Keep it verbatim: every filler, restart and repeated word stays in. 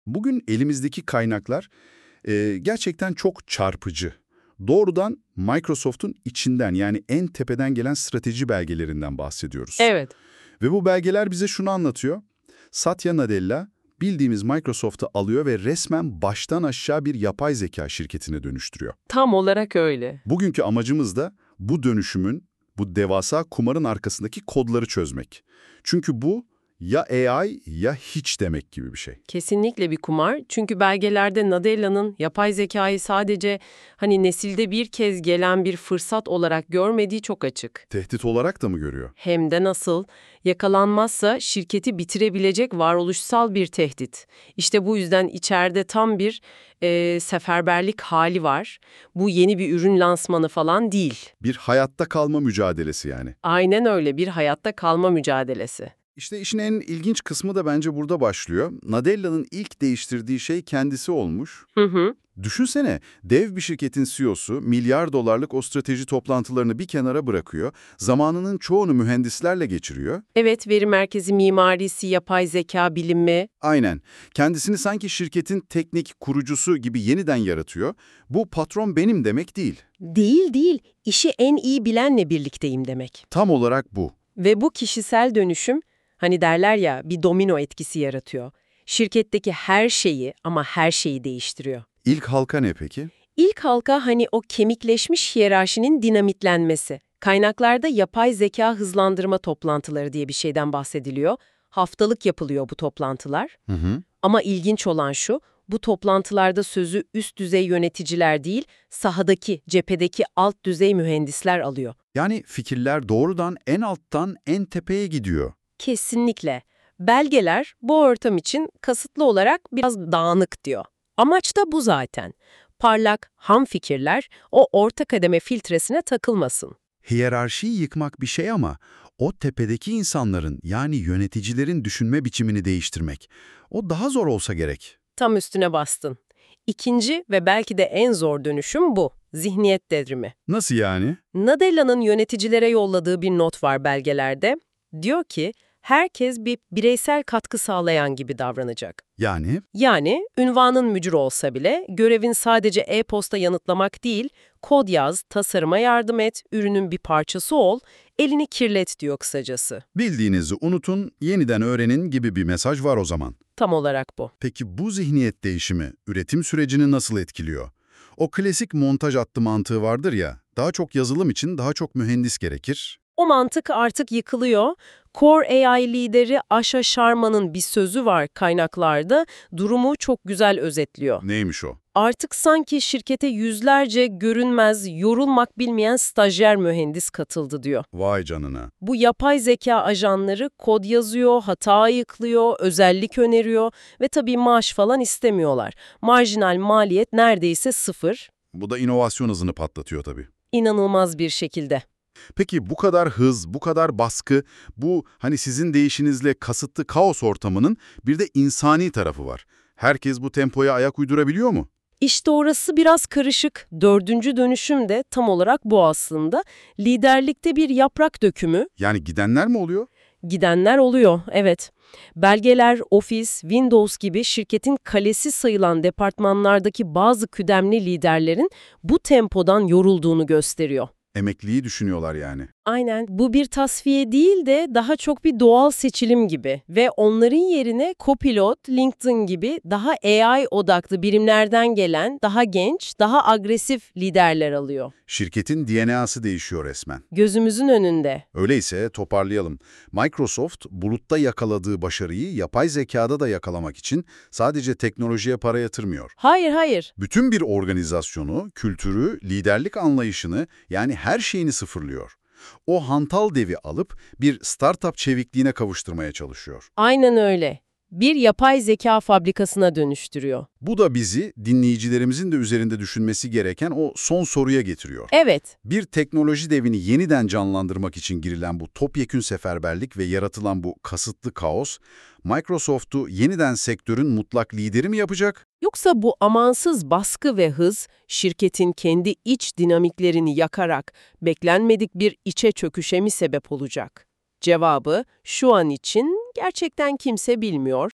Bugün elimizdeki kaynaklar e, gerçekten çok çarpıcı. Doğrudan Microsoft'un içinden yani en tepeden gelen strateji belgelerinden bahsediyoruz. Evet. Ve bu belgeler bize şunu anlatıyor. Satya Nadella bildiğimiz Microsoft'u alıyor ve resmen baştan aşağı bir yapay zeka şirketine dönüştürüyor. Tam olarak öyle. Bugünkü amacımız da bu dönüşümün, bu devasa kumarın arkasındaki kodları çözmek. Çünkü bu ya A I ya hiç demek gibi bir şey. Kesinlikle bir kumar. Çünkü belgelerde Nadella'nın yapay zekayı sadece hani nesilde bir kez gelen bir fırsat olarak görmediği çok açık. Tehdit olarak da mı görüyor? Hem de nasıl? Yakalanmazsa şirketi bitirebilecek varoluşsal bir tehdit. İşte bu yüzden içeride tam bir e, seferberlik hali var. Bu yeni bir ürün lansmanı falan değil. Bir hayatta kalma mücadelesi yani. Aynen öyle, bir hayatta kalma mücadelesi. İşte işin en ilginç kısmı da bence burada başlıyor. Nadella'nın ilk değiştirdiği şey kendisi olmuş. Hı hı. Düşünsene, dev bir şirketin C E O'su milyar dolarlık o strateji toplantılarını bir kenara bırakıyor, zamanının çoğunu mühendislerle geçiriyor. Evet, veri merkezi mimarisi, yapay zeka bilimi. Aynen, kendisini sanki şirketin teknik kurucusu gibi yeniden yaratıyor. Bu patron benim demek değil. Değil değil, işi en iyi bilenle birlikteyim demek. Tam olarak bu. Ve bu kişisel dönüşüm, hani derler ya, bir domino etkisi yaratıyor. Şirketteki her şeyi ama her şeyi değiştiriyor. İlk halka ne peki? İlk halka hani o kemikleşmiş hiyerarşinin dinamitlenmesi. Kaynaklarda yapay zeka hızlandırma toplantıları diye bir şeyden bahsediliyor. Haftalık yapılıyor bu toplantılar. Hı hı. Ama ilginç olan şu, bu toplantılarda sözü üst düzey yöneticiler değil, sahadaki, cephedeki alt düzey mühendisler alıyor. Yani fikirler doğrudan en alttan en tepeye gidiyor. Kesinlikle. Belgeler bu ortam için kasıtlı olarak biraz dağınık diyor. Amaç da bu zaten. Parlak, ham fikirler o orta kademe filtresine takılmasın. Hiyerarşiyi yıkmak bir şey ama o tepedeki insanların yani yöneticilerin düşünme biçimini değiştirmek, o daha zor olsa gerek. Tam üstüne bastın. İkinci ve belki de en zor dönüşüm bu. Zihniyet devrimi. Nasıl yani? Nadella'nın yöneticilere yolladığı bir not var belgelerde. Diyor ki, herkes bir bireysel katkı sağlayan gibi davranacak. Yani Yani ünvanın müdür olsa bile görevin sadece e-posta yanıtlamak değil, kod yaz, tasarıma yardım et, ürünün bir parçası ol, elini kirlet diyor kısacası. bildiğinizi unutun, yeniden öğrenin gibi bir mesaj var o zaman. Tam olarak bu. Peki bu zihniyet değişimi üretim sürecini nasıl etkiliyor? O klasik montaj hattı mantığı vardır ya, daha çok yazılım için daha çok mühendis gerekir. O mantık artık yıkılıyor. Core A I lideri Asha Sharma'nın bir sözü var kaynaklarda, durumu çok güzel özetliyor. Neymiş o? Artık sanki şirkete yüzlerce görünmez, yorulmak bilmeyen stajyer mühendis katıldı diyor. Vay canına. Bu yapay zeka ajanları kod yazıyor, hata ayıklıyor, özellik öneriyor ve tabii maaş falan istemiyorlar. Marjinal maliyet neredeyse sıfır. Bu da inovasyon hızını patlatıyor tabii. İnanılmaz bir şekilde. Peki bu kadar hız, bu kadar baskı, bu hani sizin deyişinizle kasıtlı kaos ortamının bir de insani tarafı var. Herkes bu tempoya ayak uydurabiliyor mu? İşte orası biraz karışık. Dördüncü dönüşüm de tam olarak bu aslında. Liderlikte bir yaprak dökümü, Yani gidenler mi oluyor? gidenler oluyor, evet. Belgeler, Office, Windows gibi şirketin kalesi sayılan departmanlardaki bazı kıdemli liderlerin bu tempodan yorulduğunu gösteriyor. Emekliyi düşünüyorlar yani. Aynen. Bu bir tasfiye değil de daha çok bir doğal seçilim gibi ve onların yerine Copilot, LinkedIn gibi daha A I odaklı birimlerden gelen, daha genç, daha agresif liderler alıyor. Şirketin D N A'sı değişiyor resmen. Gözümüzün önünde. Öyleyse toparlayalım. Microsoft bulutta yakaladığı başarıyı yapay zekada da yakalamak için sadece teknolojiye para yatırmıyor. Hayır, hayır. Bütün bir organizasyonu, kültürü, liderlik anlayışını yani her şeyini sıfırlıyor. O hantal devi alıp bir startup çevikliğine kavuşturmaya çalışıyor. Aynen öyle. Bir yapay zeka fabrikasına dönüştürüyor. Bu da bizi dinleyicilerimizin de üzerinde düşünmesi gereken o son soruya getiriyor. Evet. Bir teknoloji devini yeniden canlandırmak için girilen bu topyekün seferberlik ve yaratılan bu kasıtlı kaos, Microsoft'u yeniden sektörün mutlak lideri mi yapacak? Yoksa bu amansız baskı ve hız, şirketin kendi iç dinamiklerini yakarak beklenmedik bir içe çöküşe mi sebep olacak? Cevabı şu an için gerçekten kimse bilmiyor